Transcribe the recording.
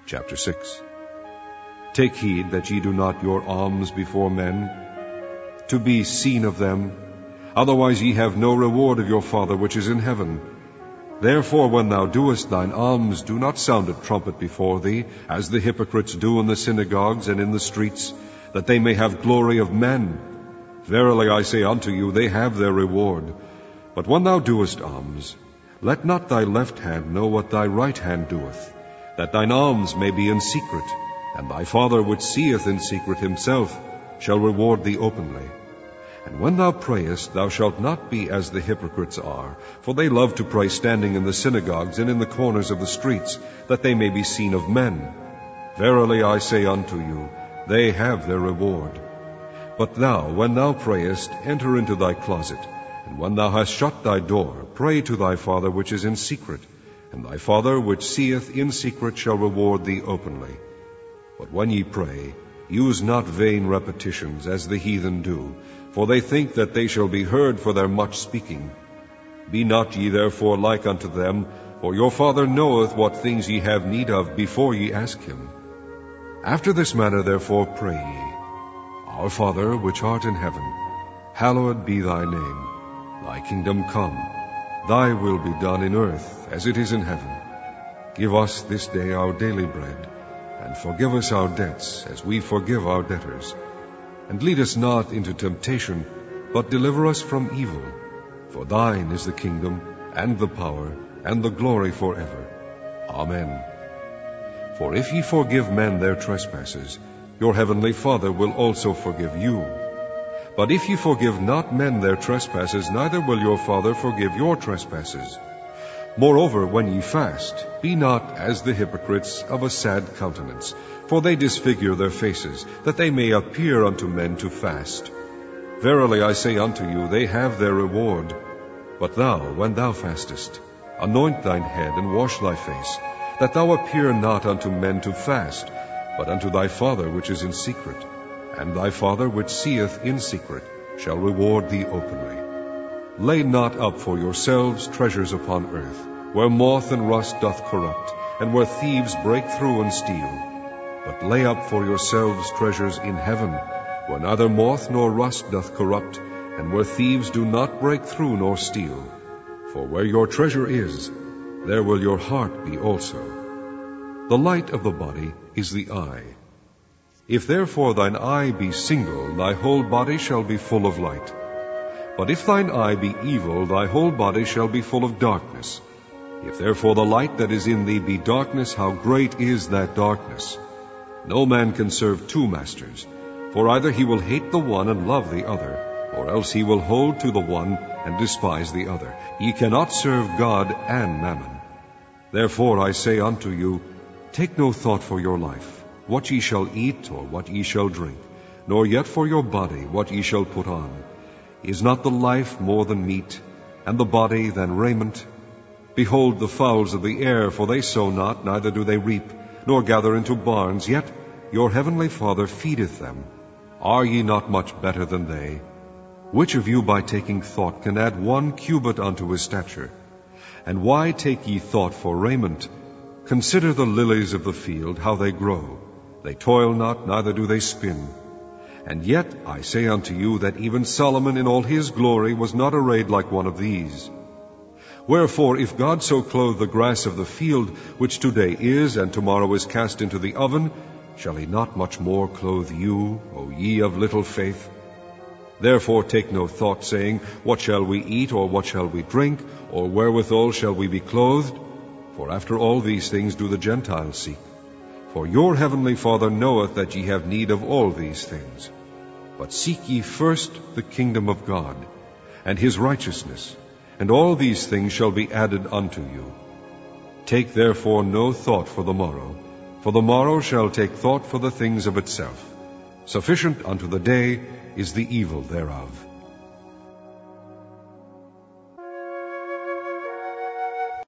Chapter 6. Take heed that ye do not your alms before men, to be seen of them, otherwise ye have no reward of your Father which is in heaven. Therefore when thou doest thine alms, do not sound a trumpet before thee, as the hypocrites do in the synagogues and in the streets, that they may have glory of men. Verily I say unto you, they have their reward. But when thou doest alms, let not thy left hand know what thy right hand doeth, that thine alms may be in secret, and thy Father which seeth in secret himself shall reward thee openly. And when thou prayest, thou shalt not be as the hypocrites are, for they love to pray standing in the synagogues and in the corners of the streets, that they may be seen of men. Verily I say unto you, they have their reward. But thou, when thou prayest, enter into thy closet, and when thou hast shut thy door, pray to thy Father which is in secret, and thy Father which seeth in secret shall reward thee openly. But when ye pray, use not vain repetitions, as the heathen do, for they think that they shall be heard for their much speaking. Be not ye therefore like unto them, for your Father knoweth what things ye have need of before ye ask him. After this manner therefore pray ye, Our Father which art in heaven, hallowed be thy name. Thy kingdom come, thy will be done in earth as it is in heaven. Give us this day our daily bread, and forgive us our debts, as we forgive our debtors. And lead us not into temptation, but deliver us from evil. For thine is the kingdom, and the power, and the glory forever. Amen. For if ye forgive men their trespasses, your heavenly Father will also forgive you. But if ye forgive not men their trespasses, neither will your Father forgive your trespasses. Moreover, when ye fast, be not as the hypocrites of a sad countenance, for they disfigure their faces, that they may appear unto men to fast. Verily I say unto you, they have their reward. But thou, when thou fastest, anoint thine head, and wash thy face, that thou appear not unto men to fast, but unto thy Father which is in secret. And thy Father which seeth in secret shall reward thee openly. Lay not up for yourselves treasures upon earth, where moth and rust doth corrupt, and where thieves break through and steal. But lay up for yourselves treasures in heaven, where neither moth nor rust doth corrupt, and where thieves do not break through nor steal. For where your treasure is, there will your heart be also. The light of the body is the eye. If therefore thine eye be single, thy whole body shall be full of light. But if thine eye be evil, thy whole body shall be full of darkness. If therefore the light that is in thee be darkness, how great is that darkness! No man can serve two masters, for either he will hate the one and love the other, or else he will hold to the one and despise the other. Ye cannot serve God and mammon. Therefore I say unto you, take no thought for your life, what ye shall eat or what ye shall drink, nor yet for your body what ye shall put on. Is not the life more than meat, and the body than raiment? Behold the fowls of the air, for they sow not, neither do they reap, nor gather into barns, yet your heavenly Father feedeth them. Are ye not much better than they? Which of you by taking thought can add 1 cubit unto his stature? And why take ye thought for raiment? Consider the lilies of the field, how they grow. They toil not, neither do they spin. And yet I say unto you that even Solomon in all his glory was not arrayed like one of these. Wherefore, if God so clothe the grass of the field, which today is, and tomorrow is cast into the oven, shall he not much more clothe you, O ye of little faith? Therefore take no thought, saying, what shall we eat, or what shall we drink, or wherewithal shall we be clothed? For after all these things do the Gentiles seek. For your heavenly Father knoweth that ye have need of all these things. But seek ye first the kingdom of God, and his righteousness, and all these things shall be added unto you. Take therefore no thought for the morrow shall take thought for the things of itself. Sufficient unto the day is the evil thereof.